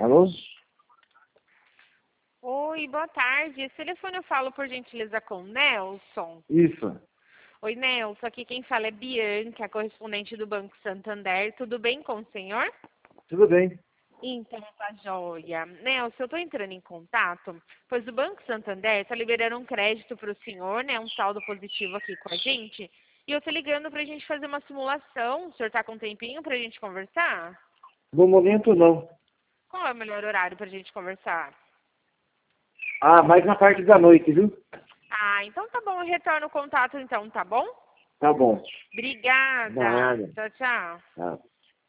Alô? Oi, boa tarde. Esse telefone eu falo por gentileza com o Nelson. Isso. Oi, Nelson. Aqui quem fala é Bianca, correspondente do Banco Santander. Tudo bem com o senhor? Tudo bem. Então, tá joia. Nelson, eu tô entrando em contato, pois o Banco Santander está liberando um crédito para o senhor, né? Um saldo positivo aqui com a gente. E eu tô ligando pra gente fazer uma simulação. O senhor tá com um tempinho pra gente conversar? No momento, não. Qual é o melhor horário pra gente conversar? Ah, mais na parte da noite, viu? Ah, então tá bom. Eu retorno o contato então, tá bom? Tá bom. Obrigada. Nada. Tchau, tchau. Tá.